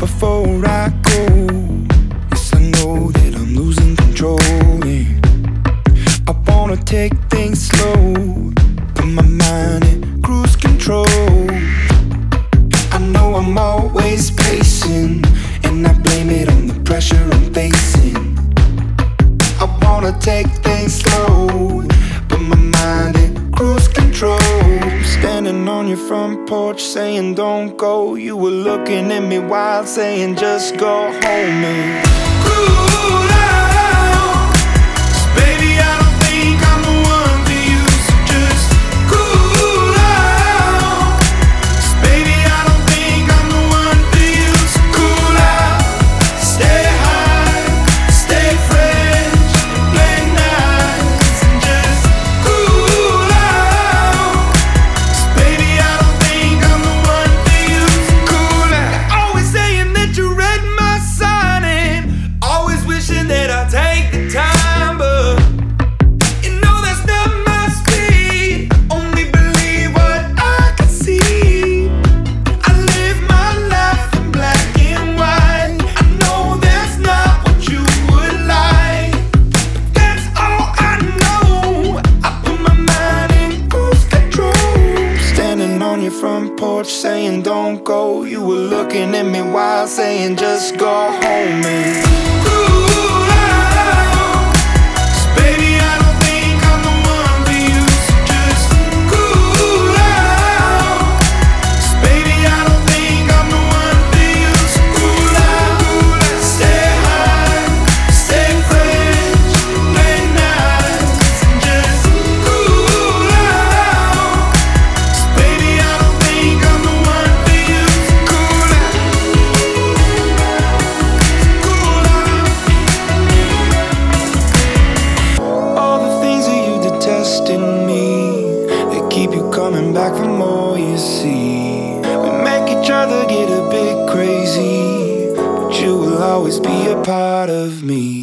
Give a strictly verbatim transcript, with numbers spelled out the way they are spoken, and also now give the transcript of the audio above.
before I go. Yes, I know that I'm losing control, yeah. I wanna take things slow, put my mind in cruise control. I know I'm always pacing, and I blame it on the pressure I'm facing. I wanna take things slow, put my mind in cruise control. Standing on your front porch saying don't go. You were looking at me wild saying just go home and cool down. 'Cause baby, I don't think I'm the one for you, so just cool down. 'Cause baby, I don't think I'm the one for you, so cool out. Stay high, stay fresh, play nice and just cool out. 'Cause baby, I don't think I'm the one for you, so cool out. Always saying that you read my sign and always wishing that I'd take the time, but you know that's not my speed. Only believe what I can see. I live my life in black and white. I know that's not what you would like, but that's all I know. I put my mind in cruise control. Standing on your front porch saying don't go. You were looking at me wild saying just go home and cool out. 'Cause baby, I don't think I'm the one for you, so just cool out. 'Cause baby, I don't think I'm the one for you, so cool out. Stay high, stay fresh, play nice and just cool out. 'Cause baby, I don't think I'm the one for you, so cool out. Cool out. All the things that you detest in me, they keep you coming back for more, you see. We make each other get a bit crazy, but you will always be a part of me.